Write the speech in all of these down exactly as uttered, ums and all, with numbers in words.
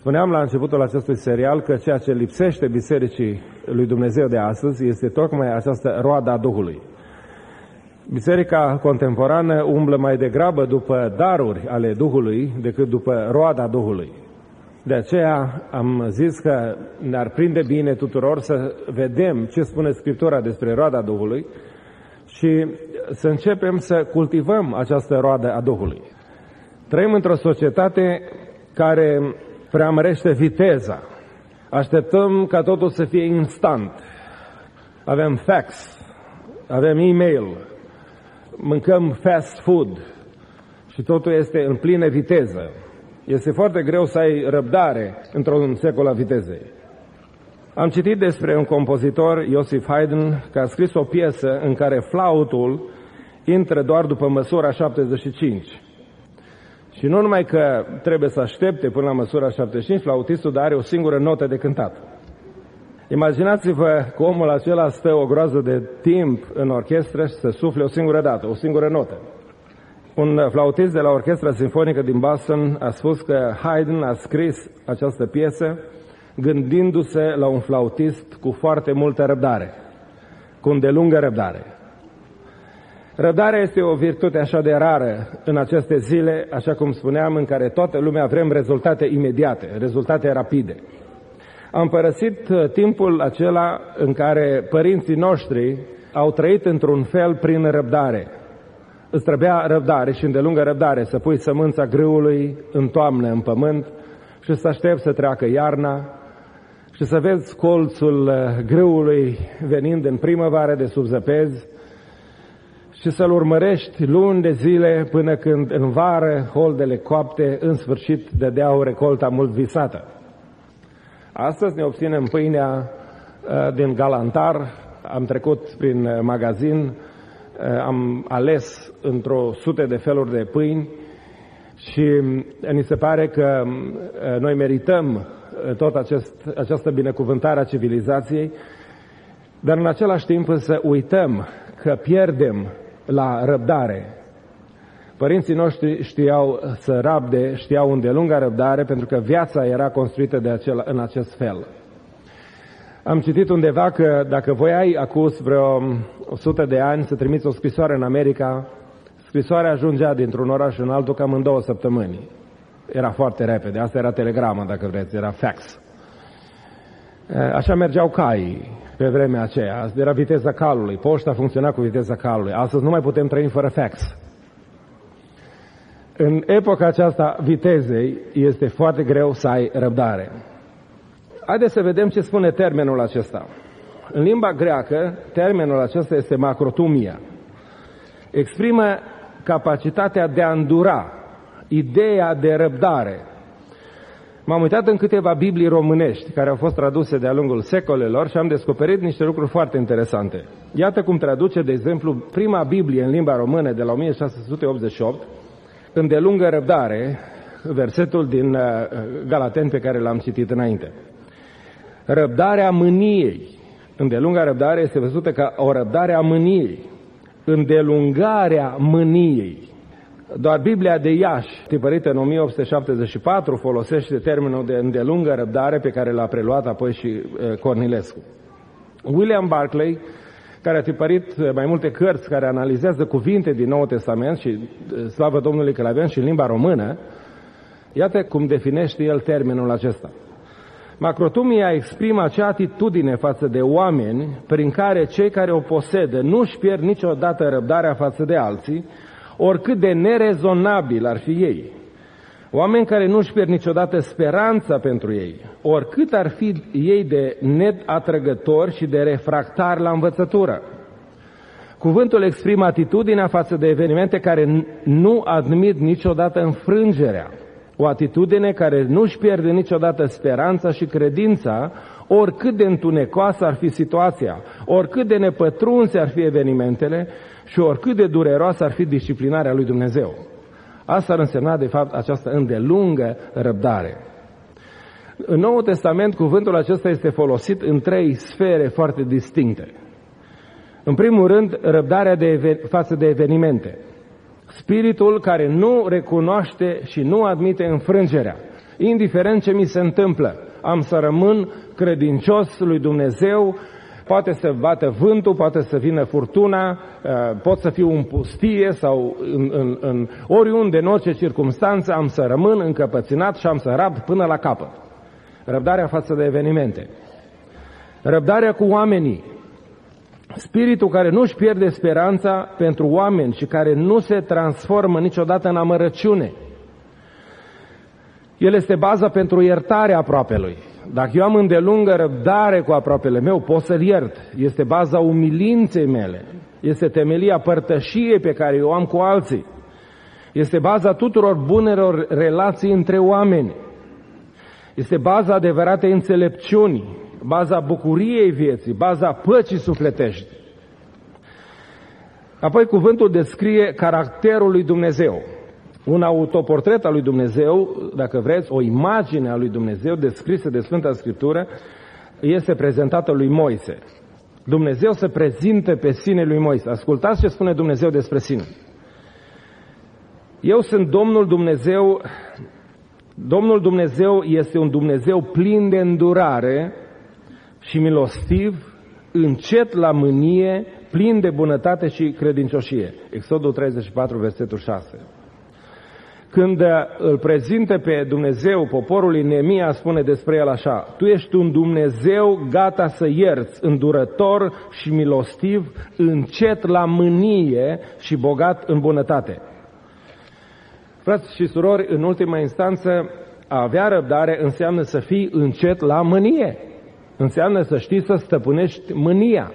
Spuneam la începutul acestui serial că ceea ce lipsește Bisericii lui Dumnezeu de astăzi este tocmai această roadă a Duhului. Biserica contemporană umblă mai degrabă după daruri ale Duhului decât după roada Duhului. De aceea am zis că ne-ar prinde bine tuturor să vedem ce spune Scriptura despre roada Duhului și să începem să cultivăm această roadă a Duhului. Trăim într-o societate care preamărește viteza. Așteptăm ca totul să fie instant. Avem fax, avem e-mail, mâncăm fast food și totul este în plină viteză. Este foarte greu să ai răbdare într-un secol al vitezei. Am citit despre un compozitor, Joseph Haydn, care a scris o piesă în care flautul intră doar după măsura șaptezeci și cinci. Și nu numai că trebuie să aștepte până la măsura șaptezeci și cinci, flautistul, dar are o singură notă de cântat. Imaginați-vă că omul acela stă o groază de timp în orchestră și să sufle o singură dată, o singură notă. Un flautist de la Orchestra Sinfonică din Boston a spus că Haydn a scris această piesă gândindu-se la un flautist cu foarte multă răbdare, cu îndelungă răbdare. Răbdarea este o virtute așa de rară în aceste zile, așa cum spuneam, în care toată lumea vrem rezultate imediate, rezultate rapide. Am părăsit timpul acela în care părinții noștri au trăit într-un fel prin răbdare. Îți trebuia răbdare și îndelungă răbdare să pui sămânța grâului în toamnă în pământ și să aștepți să treacă iarna și să vezi colțul grâului venind în primăvară de sub zăpezi și să-l urmărești luni de zile până când în vară holdele coapte în sfârșit dădeau recolta mult visată. Astăzi ne obținem pâinea din galantar, am trecut prin magazin, am ales într-o sute de feluri de pâini și ni se pare că noi merităm tot acest, această binecuvântare a civilizației, dar în același timp însă uităm că pierdem la răbdare. Părinții noștri știau să rabde, știau îndelunga răbdare, pentru că viața era construită de acela, în acest fel. Am citit undeva că dacă voiai acum vreo o sută de ani să trimiți o scrisoare în America, scrisoarea ajungea dintr-un oraș în altul cam în două săptămâni. Era foarte repede, asta era telegramă, dacă vreți, era fax. Așa mergeau caii pe vremea aceea, era viteza calului, poșta funcționa cu viteza calului. Astăzi nu mai putem trăi fără fax. În epoca aceasta vitezei este foarte greu să ai răbdare. Haideți să vedem ce spune termenul acesta. În limba greacă, termenul acesta este macrotumia. Exprimă capacitatea de a îndura, ideea de răbdare. M-am uitat în câteva Biblii românești care au fost traduse de-a lungul secolelor și am descoperit niște lucruri foarte interesante. Iată cum traduce, de exemplu, prima Biblie în limba română de la o mie șase sute optzeci și opt, îndelungă răbdare, versetul din Galateni pe care l-am citit înainte. Răbdarea mâniei. Îndelunga răbdare este văzută ca o răbdare a mâniei. Îndelungarea mâniei. Doar Biblia de Iași, tipărită în o mie opt sute șaptezeci și patru, folosește termenul de îndelungă răbdare pe care l-a preluat apoi și Cornilescu. William Barclay, care a tipărit mai multe cărți care analizează cuvinte din Noul Testament și slavă Domnului că le-avem și în limba română, iată cum definește el termenul acesta. Macrotumia exprimă acea atitudine față de oameni prin care cei care o posedă nu își pierd niciodată răbdarea față de alții, oricât de nerezonabil ar fi ei. Oameni care nu își pierd niciodată speranța pentru ei, oricât ar fi ei de neatrăgători și de refractari la învățătură. Cuvântul exprimă atitudinea față de evenimente care nu admit niciodată înfrângerea. O atitudine care nu își pierde niciodată speranța și credința, oricât de întunecoasă ar fi situația, oricât de nepătrunse ar fi evenimentele și oricât de dureroasă ar fi disciplinarea lui Dumnezeu. Asta ar însemna, de fapt, această îndelungă răbdare. În Noul Testament, cuvântul acesta este folosit în trei sfere foarte distincte. În primul rând, răbdarea de even- față de evenimente. Spiritul care nu recunoaște și nu admite înfrângerea. indiferent ce mi se întâmplă. Am să rămân credincios lui Dumnezeu, poate să bată vântul, poate să vină furtuna, pot să fiu în pustie sau în, în, în oriunde, în orice circunstanță, am să rămân încăpățânat și am să rabd până la capăt. Răbdarea față de evenimente. Răbdarea cu oamenii. Spiritul care nu-și pierde speranța pentru oameni și care nu se transformă niciodată în amărăciune. El este baza pentru iertarea aproapelui. Dacă eu am îndelungă răbdare cu aproapele meu, pot să-l iert. Este baza umilinței mele. Este temelia părtășiei pe care eu am cu alții. Este baza tuturor bunelor relații între oameni. Este baza adevăratei înțelepciuni, baza bucuriei vieții, baza păcii sufletești. Apoi cuvântul descrie caracterul lui Dumnezeu. Un autoportret al lui Dumnezeu, dacă vreți, o imagine a lui Dumnezeu descrisă de Sfânta Scriptură, este prezentată lui Moise. Dumnezeu se prezintă pe sine lui Moise. Ascultați ce spune Dumnezeu despre sine. Eu sunt Domnul Dumnezeu. Domnul Dumnezeu este un Dumnezeu plin de îndurare și milostiv, încet la mânie, plin de bunătate și credincioșie. Exodul treizeci și patru, versetul șase. Când îl prezintă pe Dumnezeu poporului, Neemia spune despre el așa: Tu ești un Dumnezeu gata să ierți, îndurător și milostiv, încet la mânie și bogat în bunătate. Frați și surori, în ultima instanță, a avea răbdare înseamnă să fii încet la mânie. Înseamnă să știi să stăpânești mânia.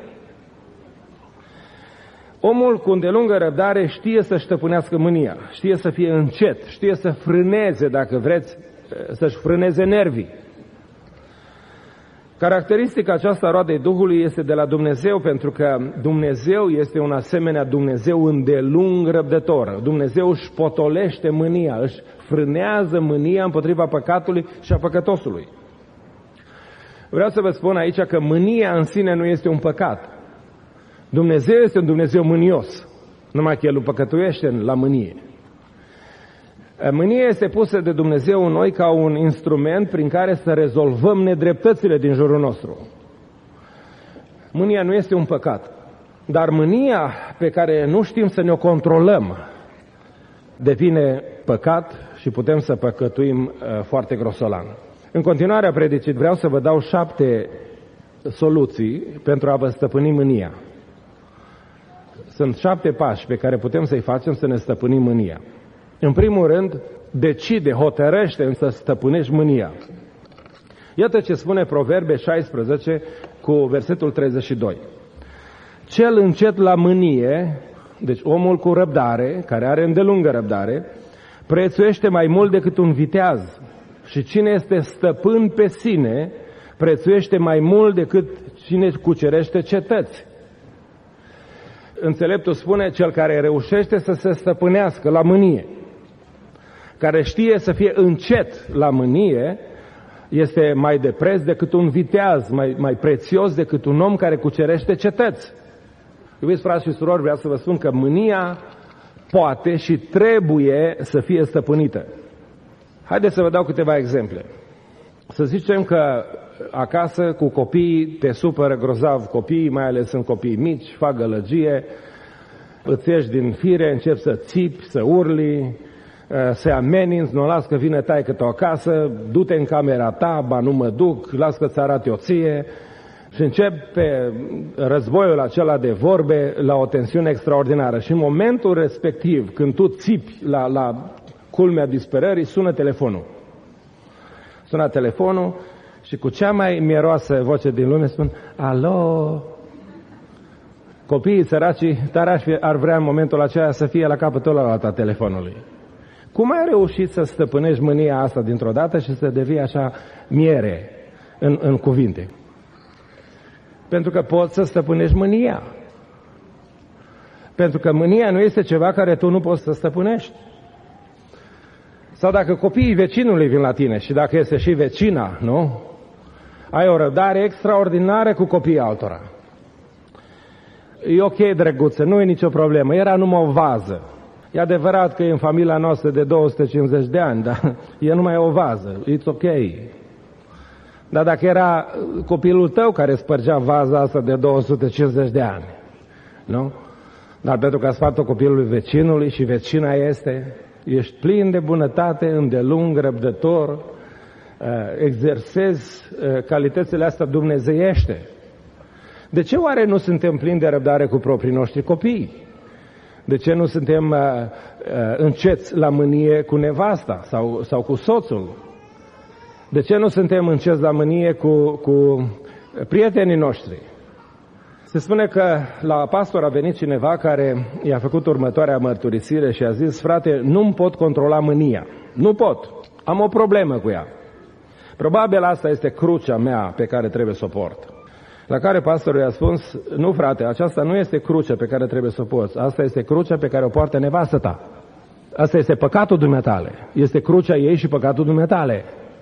Omul cu îndelungă răbdare știe să stăpânească mânia, știe să fie încet, știe să frâneze, dacă vreți, să-și frâneze nervii. Caracteristica aceasta a roadei Duhului este de la Dumnezeu, pentru că Dumnezeu este un asemenea Dumnezeu îndelung răbdător. Dumnezeu își potolește mânia, își frânează mânia împotriva păcatului și a păcătosului. Vreau să vă spun aici că mânia în sine nu este un păcat. Dumnezeu este un Dumnezeu mânios, numai că El nu păcătuiește la mânie. Mânia este pusă de Dumnezeu în noi ca un instrument prin care să rezolvăm nedreptățile din jurul nostru. Mânia nu este un păcat, dar mânia pe care nu știm să ne-o controlăm devine păcat și putem să păcătuim foarte grosolan. În continuarea predicii vreau să vă dau șapte soluții pentru a vă stăpâni mânia. Sunt șapte pași pe care putem să-i facem să ne stăpânim mânia. În primul rând, decide, hotărăște să stăpânești mânia. Iată ce spune Proverbe șaisprezece cu versetul treizeci și doi. Cel încet la mânie, deci omul cu răbdare, care are îndelungă răbdare, prețuiește mai mult decât un viteaz. Și cine este stăpân pe sine, prețuiește mai mult decât cine cucerește cetăți. Înțeleptul spune, cel care reușește să se stăpânească la mânie, care știe să fie încet la mânie, este mai de preț decât un viteaz, mai, mai prețios decât un om care cucerește cetăți. Iubiți frați și surori, vreau să vă spun că mânia poate și trebuie să fie stăpânită. Haideți să vă dau câteva exemple. Să zicem că acasă cu copiii te supără grozav copiii, mai ales sunt copii mici, fac gălăgie, îți ieși din fire, începi să țipi, să urli, să ameninți, nu las că vine taică-tu acasă, du-te în camera ta, ba nu mă duc, las că-ți arate o ție, și începe războiul acela de vorbe la o tensiune extraordinară. Și în momentul respectiv, când tu țipi la, la culmea disperării, sună telefonul. Sună telefonul și cu cea mai mieroasă voce din lume spun: alo? Copiii săracii tare ar vrea în momentul acela să fie la capătul ăla a telefonului. Cum ai reușit să stăpânești mânia asta dintr-o dată și să devii așa miere în, în cuvinte? Pentru că poți să stăpânești mânia. Pentru că mânia nu este ceva care tu nu poți să stăpânești. Sau dacă copiii vecinului vin la tine și dacă este și vecina, nu? Ai o răbdare extraordinară cu copiii altora. E ok, drăguță, nu e nicio problemă. Era numai o vază. E adevărat că e în familia noastră de două sute cincizeci de ani, dar e numai o vază, it's ok. Dar dacă era copilul tău care spărgea vaza asta de două sute cincizeci de ani, nu? Dar pentru că a spart-o copilului vecinului și vecina este, ești plin de bunătate, îndelung, răbdător, exersezi calitățile astea dumnezeiește. De ce oare nu suntem plini de răbdare cu proprii noștri copii? De ce nu suntem uh, uh, înceți la mânie cu nevasta sau, sau cu soțul? De ce nu suntem înceți la mânie cu, cu prietenii noștri? Se spune că la pastor a venit cineva care i-a făcut următoarea mărturisire și a zis: frate, nu-mi pot controla mânia. Nu pot. Am o problemă cu ea. Probabil asta este crucea mea pe care trebuie să o port. La care pastorul i-a spus: nu frate, aceasta nu este crucea pe care trebuie să o porți. Asta este crucea pe care o poartă nevastă ta. Asta este păcatul dumneatale. Este crucea ei și păcatul dumneatale.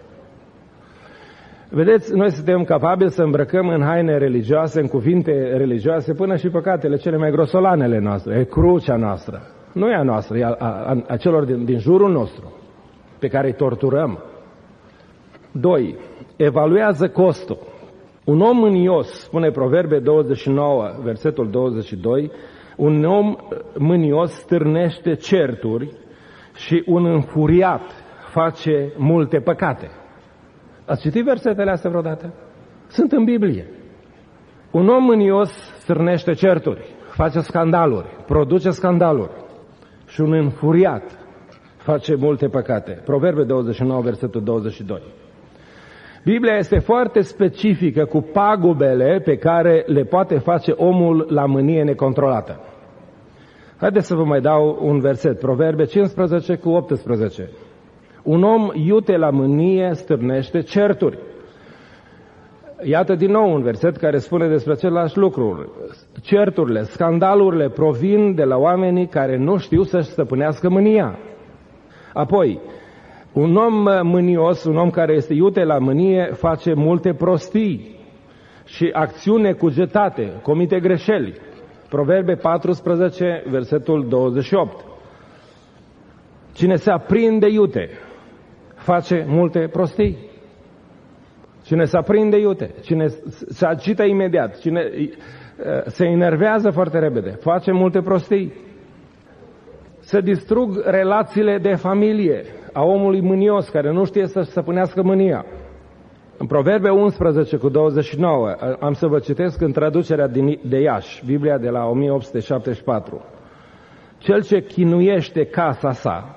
Vedeți, noi suntem capabili să îmbrăcăm în haine religioase, în cuvinte religioase, până și păcatele cele mai grosolanele noastre. E crucea noastră. Nu e a noastră, e a, a, a celor din, din jurul nostru, pe care îi torturăm. Doi. Evaluează costul. Un om mânios, spune Proverbe douăzeci și nouă, versetul douăzeci și doi, un om mânios stârnește certuri și un înfuriat face multe păcate. Ați citit versetele astea vreodată? Sunt în Biblie. Un om mânios stârnește certuri, face scandaluri, produce scandaluri și un înfuriat face multe păcate. Proverbe douăzeci și nouă, versetul douăzeci și doi. Biblia este foarte specifică cu pagubele pe care le poate face omul la mânie necontrolată. Haideți să vă mai dau un verset, Proverbe cincisprezece cu optsprezece. Un om iute la mânie stârnește certuri. Iată din nou un verset care spune despre același lucru. Certurile, scandalurile provin de la oamenii care nu știu să-și stăpânească mânia. Apoi, un om mânios, un om care este iute la mânie, face multe prostii și acțiune cugetate, comite greșeli. Proverbe paisprezece, versetul douăzeci și opt. Cine se aprinde iute, face multe prostii. Cine se aprinde iute, cine se agită imediat, cine se enervează foarte repede, face multe prostii. Se distrug relațiile de familie a omului mânios care nu știe să-și stăpânească mânia. În Proverbe unsprezece cu douăzeci și nouă, am să vă citesc în traducerea de Iași, Biblia de la o mie opt sute șaptezeci și patru. Cel ce chinuiește casa sa,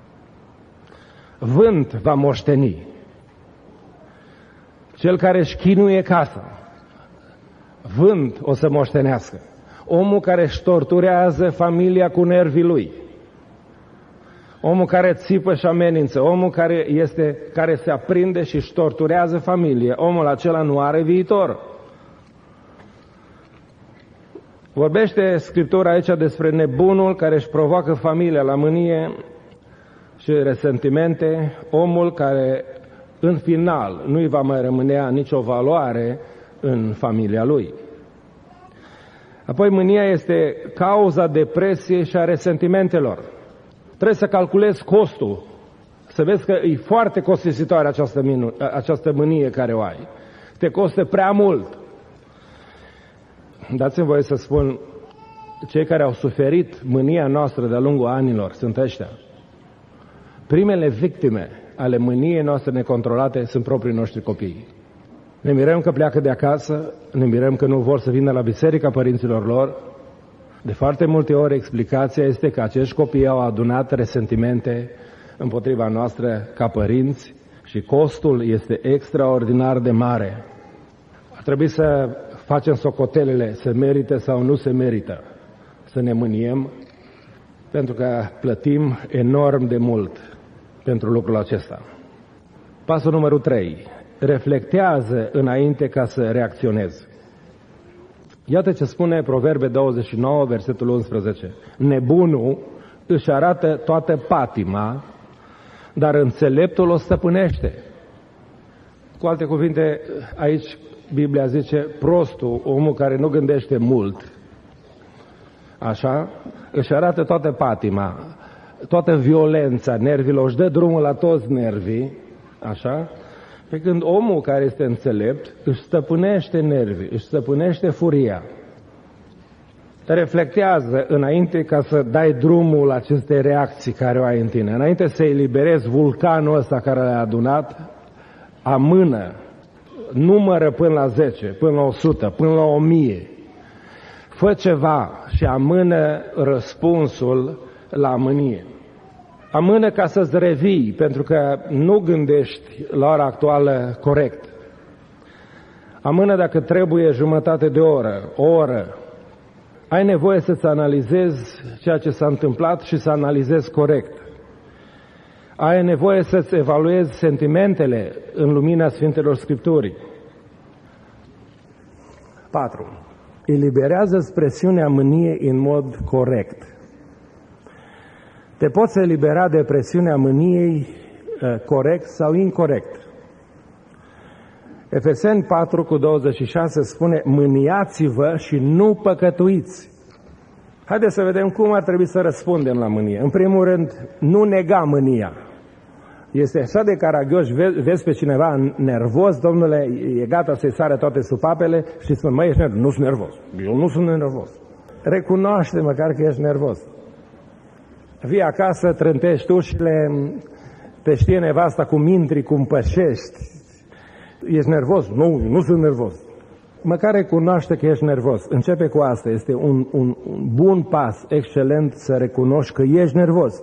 vânt va moșteni. Cel care își chinuie casa, vânt o să moștenească. Omul care își torturează familia cu nervii lui, omul care țipă și amenință, omul care, este, care se aprinde și își torturează familie, omul acela nu are viitor. Vorbește Scriptura aici despre nebunul care își provoacă familia la mânie și resentimente, omul care în final nu-i va mai rămânea nicio valoare în familia lui. Apoi mânia este cauza depresiei și a resentimentelor. Trebuie să calculezi costul, să vezi că e foarte costisitoare această, minu- această mânie care o ai. Te costă prea mult. Dați-mi voie să spun, cei care au suferit mânia noastră de-a lungul anilor sunt ăștia. Primele victime ale mâniei noastre necontrolate sunt proprii noștri copii. Ne mirăm că pleacă de acasă, ne mirăm că nu vor să vină la biserica părinților lor. De foarte multe ori explicația este că acești copii au adunat resentimente împotriva noastră ca părinți și costul este extraordinar de mare. Ar trebui să facem socotelele, se merită sau nu se merită să ne mâniem, pentru că plătim enorm de mult pentru lucrul acesta. Pasul numărul trei. Reflectează înainte ca să reacționezi. Iată ce spune Proverbe douăzeci și nouă, versetul unsprezece. Nebunul își arată toată patima, dar înțeleptul o stăpânește. Cu alte cuvinte, aici Biblia zice prostul, omul care nu gândește mult, așa, își arată toată patima, toată violența nervilor, își dă drumul la toți nervii, așa, pe când omul care este înțelept își stăpânește nervii, își stăpânește furia. Reflectează înainte ca să dai drumul la aceste reacții care o ai în tine. Înainte să eliberezi vulcanul ăsta care l-ai adunat, amână, numără până la zece, până la o sută, până la o mie. Fă ceva și amână răspunsul la mânie. Amână ca să-ți revii, pentru că nu gândești la ora actuală corect. Amână dacă trebuie jumătate de oră, o oră. Ai nevoie să-ți analizezi ceea ce s-a întâmplat și să analizezi corect. Ai nevoie să-ți evaluezi sentimentele în lumina Sfintelor Scripturii. patru. Eliberează-ți presiunea mâniei în mod corect. Te poți elibera de presiunea mâniei uh, corect sau incorect. Efeseni patru cu douăzeci și șase spune: mâniați-vă și nu păcătuiți. Haideți să vedem cum ar trebui să răspundem la mânie. În primul rând, nu nega mânia. Este așa de caragios, vezi, vezi pe cineva nervos, domnule, e gata să-i sare toate supapele și spune: măi, ești nervos. Nu sunt nervos. Eu nu sunt nervos. Recunoaște măcar că ești nervos. Vii acasă, trântești ușile, te știe nevasta cum intri, cum pășești. Ești nervos? Nu, nu sunt nervos. Măcar recunoaște că ești nervos. Începe cu asta. Este un, un, un bun pas, excelent, să recunoști că ești nervos.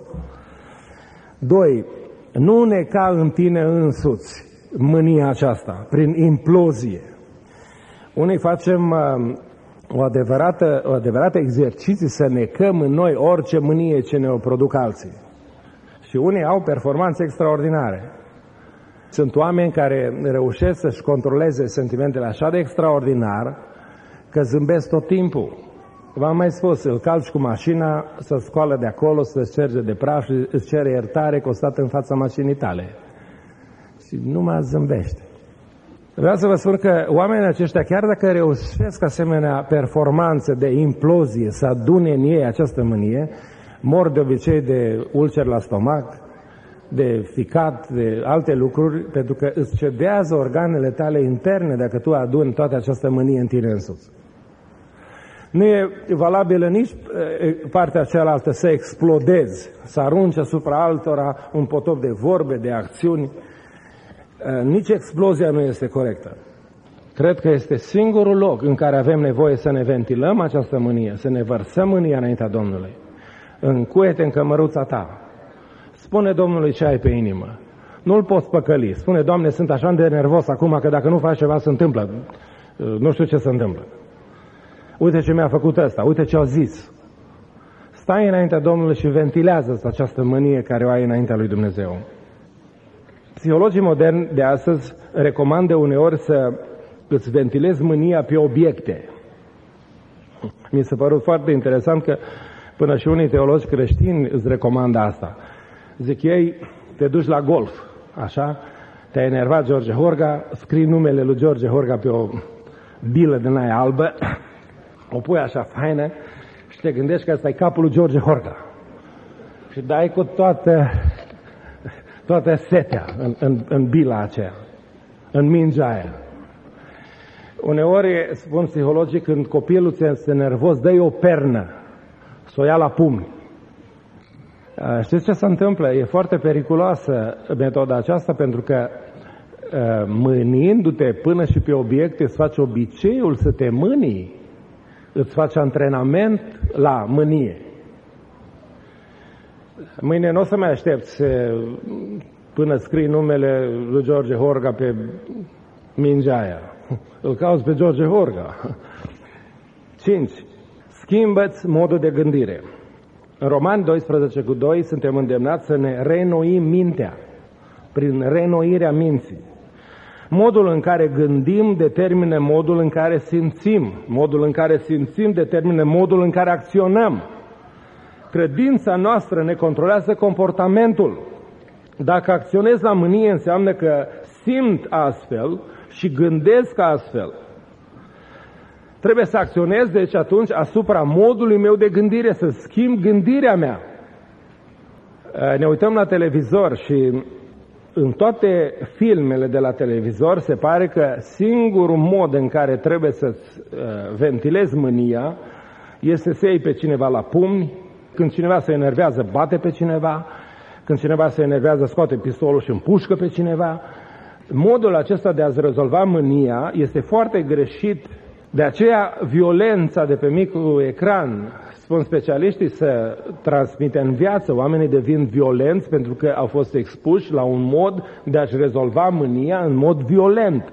Doi, nu neca în tine însuți mânia aceasta, prin implozie. Unii facem uh, o adevărată, o adevărată exerciție să necăm în noi orice mânie ce ne o produc alții. Și unii au performanțe extraordinare. Sunt oameni care reușesc să-și controleze sentimentele așa de extraordinar că zâmbesc tot timpul. V-am mai spus, îl calci cu mașina, să scoală de acolo, să-ți șterge de praf și îți cere iertare că o stat în fața mașinii tale. Și numai zâmbește. Vreau să vă spun că oamenii aceștia, chiar dacă reușesc asemenea performanțe de implozie, să adune în ei această mânie, mor de obicei de ulcer la stomac, de ficat, de alte lucruri, pentru că îți cedează organele tale interne dacă tu aduni toată această mânie în tine însuți. Nu e valabilă nici partea cealaltă, să explodezi, să arunci asupra altora un potop de vorbe, de acțiuni. Nici explozia nu este corectă. Cred că este singurul loc în care avem nevoie să ne ventilăm această mânie, să ne vărsăm mânia înaintea Domnului. Încuie-te în cămăruța ta. Spune Domnului ce ai pe inimă. Nu-l poți păcăli. Spune: Doamne, sunt așa de nervos acum că dacă nu faci ceva se întâmplă. Nu știu ce se întâmplă. Uite ce mi-a făcut ăsta, uite ce au zis. Stai înaintea Domnului și ventilează această mânie care o ai înaintea lui Dumnezeu. Psihologii moderni de astăzi recomandă uneori să îți ventilezi mânia pe obiecte. Mi s-a părut foarte interesant că până și unii teologi creștini îți recomandă asta. Zic ei, te duci la golf, așa, te-a enervat George Horga, scrii numele lui George Horga pe o bilă din aia albă, o pui așa faină și te gândești că ăsta e capul lui George Horga. Și dai cu toată, toată setea în, în, în bila aceea, în mingea aia. Uneori, spun psihologii, când copilul ți este nervos, dă-i o pernă, să o ia la pumni. Știți ce se întâmplă? E foarte periculoasă metoda aceasta, pentru că mânindu-te până și pe obiecte îți faci obiceiul să te mânii, îți faci antrenament la mânie. Mâine nu o să mai aștepți până scrii numele lui George Horga pe mingea aia. Îl cauți pe George Horga. cinci. Schimbă-ți modul de gândire. În Romani doisprezece cu doi suntem îndemnați să ne reînnoim mintea, prin reînnoirea minții. Modul în care gândim determină modul în care simțim. Modul în care simțim determină modul în care acționăm. Credința noastră ne controlează comportamentul. Dacă acționez la mânie, înseamnă că simt astfel și gândesc astfel. Trebuie să acționez, deci, atunci, asupra modului meu de gândire, să schimb gândirea mea. Ne uităm la televizor și în toate filmele de la televizor se pare că singurul mod în care trebuie să-ți ventilezi mânia este să iei pe cineva la pumni, când cineva se enervează, bate pe cineva, când cineva se enervează, scoate pistolul și împușcă pe cineva. Modul acesta de a-ți rezolva mânia este foarte greșit. De aceea, violența de pe micul ecran, spun specialiștii, să transmite în viață. Oamenii devin violenți pentru că au fost expuși la un mod de a-și rezolva mânia în mod violent.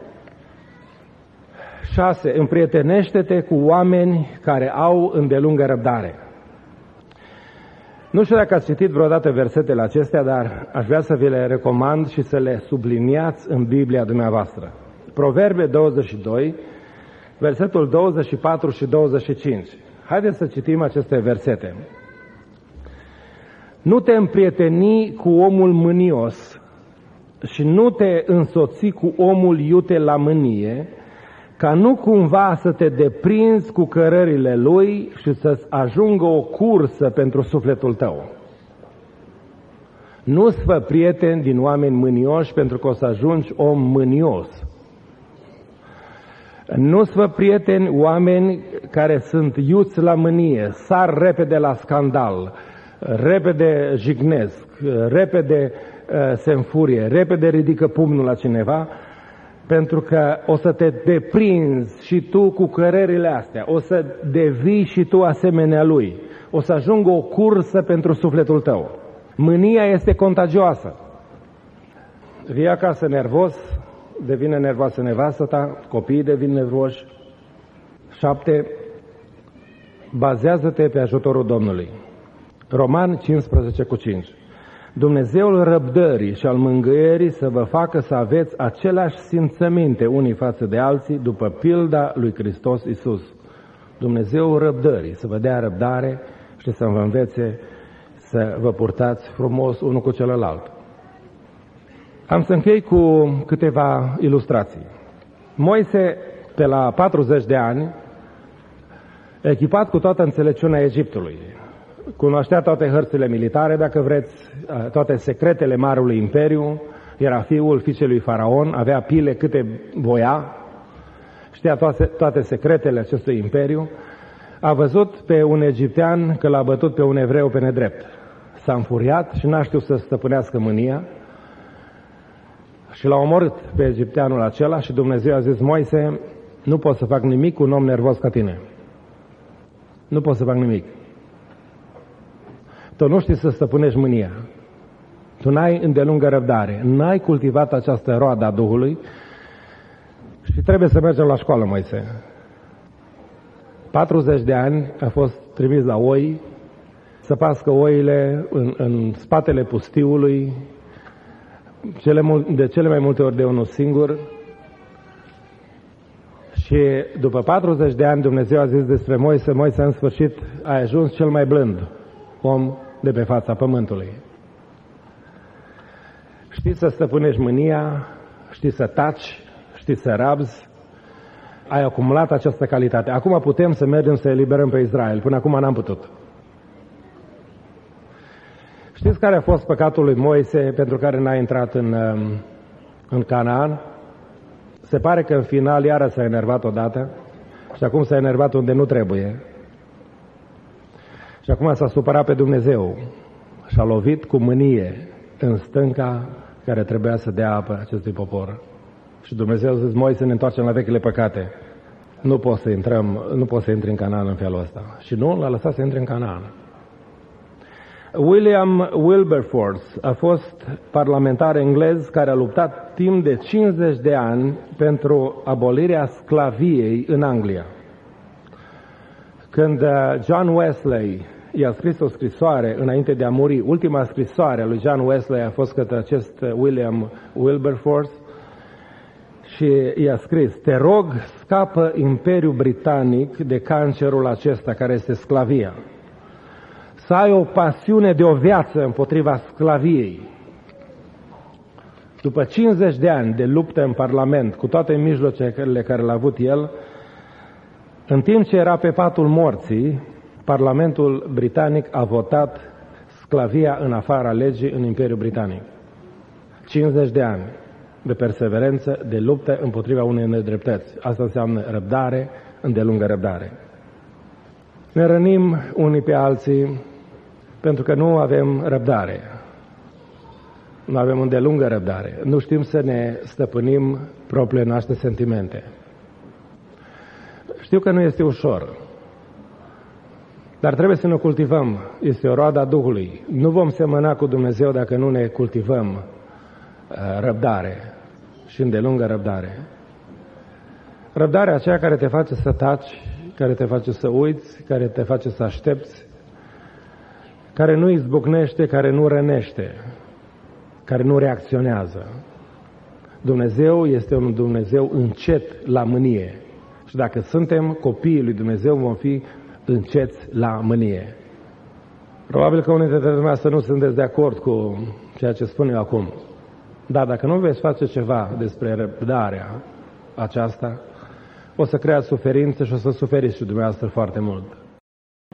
șase. Împrietenește-te cu oameni care au îndelungă răbdare. Nu știu dacă ați citit vreodată versetele acestea, dar aș vrea să vi le recomand și să le subliniați în Biblia dumneavoastră. Proverbe douăzeci și doi, versetul douăzeci și patru și douăzeci și cinci. Haideți să citim aceste versete. Nu te împrieteni cu omul mânios și nu te însoți cu omul iute la mânie, ca nu cumva să te deprinzi cu cărările lui și să-ți ajungă o cursă pentru sufletul tău. Nu-ți fă prieteni din oameni mânioși pentru că o să ajungi om mânios. Nu-ți fă prieteni oameni care sunt iuți la mânie, sar repede la scandal, repede jignesc, repede uh, se înfurie, repede ridică pumnul la cineva, pentru că o să te deprinzi și tu cu cărările astea, o să devii și tu asemenea lui, o să ajungă o cursă pentru sufletul tău. Mânia este contagioasă. Vii acasă nervos, devine nervoasă nevastă ta, copiii devin nervoși. Șapte, bazează-te pe ajutorul Domnului. Roman cincisprezece cu cinci. Dumnezeul răbdării și al mângâierii să vă facă să aveți aceleași simțăminte unii față de alții după pilda lui Hristos Iisus. Dumnezeul răbdării să vă dea răbdare și să vă învețe să vă purtați frumos unul cu celălalt. Am să închei cu câteva ilustrații. Moise, pe la patruzeci de ani, echipat cu toată înțelepciunea Egiptului, cunoștea toate hărțile militare, dacă vreți, toate secretele Marului Imperiu, era fiul fiicelui Faraon, avea pile câte voia, știa toate, toate secretele acestui imperiu, a văzut pe un egiptean că l-a bătut pe un evreu pe nedrept. S-a înfuriat și n-a știut să stăpânească mânia și l-a omorât pe egipteanul acela și Dumnezeu a zis: Moise, nu pot să fac nimic cu un om nervos ca tine. Nu pot să fac nimic. Tu nu știi să stăpânești mânia. Tu n-ai îndelungă răbdare. N-ai cultivat această roadă a Duhului și trebuie să mergem la școală, Moise. patruzeci de ani a fost trimis la oi să pască oile în, în spatele pustiului, cele, de cele mai multe ori de unul singur. Și după patruzeci de ani Dumnezeu a zis despre Moise: Moise, în sfârșit ai ajuns cel mai blând om de pe fața pământului. Știi să stăpânești mânia, știi să taci, știi să rabzi, ai acumulat această calitate. Acum putem să mergem să eliberăm pe Israel. Până acum n-am putut. Știți care a fost păcatul lui Moise pentru care n-a intrat în, în Canaan? Se pare că în final iară s-a enervat odată și acum s-a enervat unde nu trebuie. Și acum s-a supărat pe Dumnezeu și a lovit cu mânie în stânca care trebuia să dea apă acestui popor. Și Dumnezeu a zis: Moise, ne întoarcem la vechile păcate. Nu poți să intrăm, nu poți să intri în Canaan în felul ăsta. Și nu l-a lăsat să intre în Canaan. William Wilberforce a fost parlamentar englez care a luptat timp de cincizeci de ani pentru abolirea sclaviei în Anglia. Când John Wesley i-a scris o scrisoare înainte de a muri, ultima scrisoare a lui John Wesley a fost către acest William Wilberforce și i-a scris: te rog, scapă Imperiul Britanic de cancerul acesta care este sclavia. Să ai o pasiune de o viață împotriva sclaviei. După cincizeci de ani de luptă în Parlament, cu toate mijloacele care le-a avut el, În timp ce era pe patul morții, Parlamentul Britanic a votat sclavia în afara legii în Imperiul Britanic. cincizeci de ani de perseverență, de luptă împotriva unei nedreptăți. Asta înseamnă răbdare, îndelungă răbdare. Ne rănim unii pe alții pentru că nu avem răbdare. Nu avem îndelungă răbdare. Nu știm să ne stăpânim propriile noastre sentimente. Știu că nu este ușor, dar trebuie să ne cultivăm. Este o roadă a Duhului. Nu vom semăna cu Dumnezeu dacă nu ne cultivăm uh, răbdare și îndelungă răbdare. Răbdarea aceea care te face să taci, care te face să uiți, care te face să aștepți, care nu izbucnește, care nu rănește, care nu reacționează. Dumnezeu este un Dumnezeu încet la mânie. Și dacă suntem copiii lui Dumnezeu, vom fi înceți la mânie. Probabil că unii dintre dumneavoastră nu sunteți de acord cu ceea ce spun eu acum. Dar dacă nu veți face ceva despre răbdarea aceasta, o să creați suferință și o să suferiți și dumneavoastră foarte mult.